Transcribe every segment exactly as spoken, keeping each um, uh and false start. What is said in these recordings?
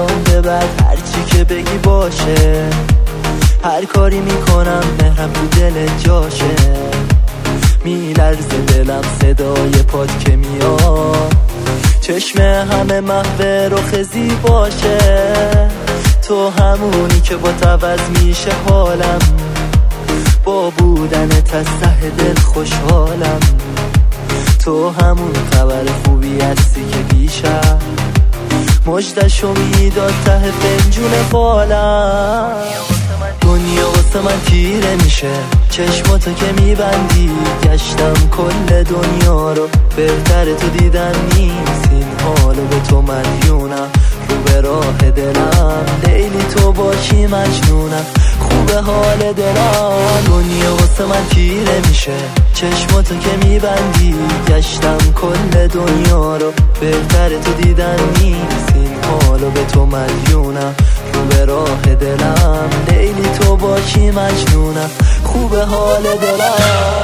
به بعد هرچی که بگی باشه، هر کاری میکنم مهرم تو دل جاشه. میلرزه دلم صدای پات که میاد، چشم همه محو رخ زیباشه. تو همونی که با عوض میشه حالم، با بودن ته دل خوشحالم. تو همون خبر خوبی هستی که دیشب مژدشو میداد ته فنجون فالم. دنیا واسه من تیره میشه چشماتو که میبندی، گشتم کل دنیا رو بهتر تو دیدن نیست. این حالو به تو مدیونم، رو به راه دلم لیلی تو باشی مجنونم، خوبه حال دلم. دنیا واسه من تیره میشه چشماتو که میبندی، گشتم کل دنیا رو بهتر تو دیدن نیست. این حالو به تو مدیونم، رو به راه دلم لیلی تو باشی مجنونم، خوبه حال دلم.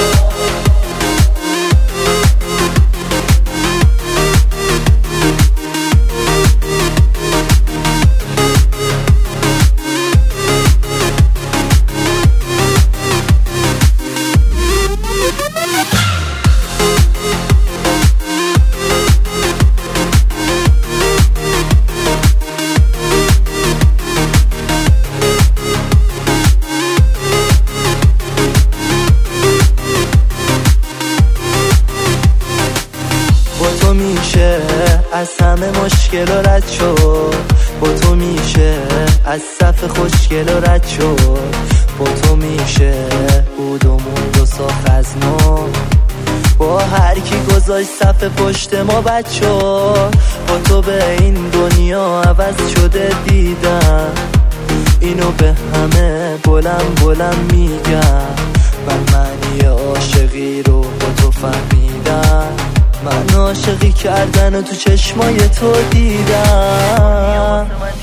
میشه از همه مشکل و رد شد، با تو میشه از صف خوشگل و رد شد. با تو میشه بود و موند و ساخت از ما، با هر کی گذاشت صف پشت ما بد شد. با تو به این دنیا عوض شده دیدم، اینو به همه بلند بلند میگم. من معنی عاشقی رو با تو فهمیدم، من عاشقی کردن و تو چشمای تو دیدم.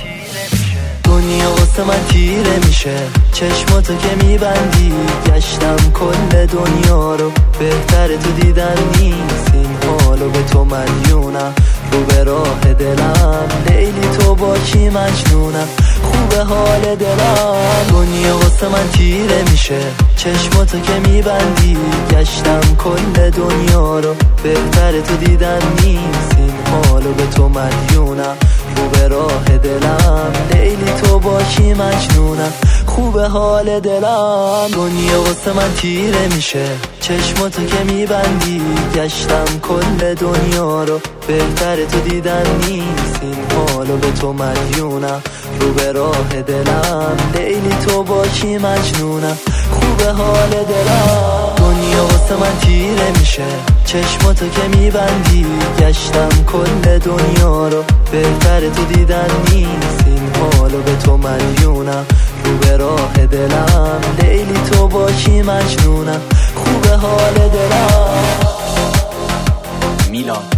دنیا واسه من تیره میشه چشماتو که میبندی، گشتم کل دنیا رو بهتر تو دیدن نیست. این حالو به تو مدیونم، رو به راه دلم لیلی تو باشی مجنونم، خوبه حال دلم. دنیا واسه من تیره میشه چشماتو که میبندی، گشتم کل دنیا رو بهتر تو دیدن نیست. این حالو به تو مدیونم، رو به راه دلم لیلی تو باشی مجنونم، خوبه حال دلم. دنیا واسه من تیره میشه چشماتو که میبندی، گشتم کل دنیا رو بهتر تو دیدن نیست. این حالو به تو مدیونم، رو به راه دلم لیلی تو باشی مجنونم، خوبه حال دلم. دنیا واسه من تیره میشه چشماتو که میبندی، گشتم کل دنیا رو بهتر تو دیدن نیست. این حالو به تو مدیونم، رو به راه دلم لیلی تو باشی مجنونم، خوبه حال دلم. میلاد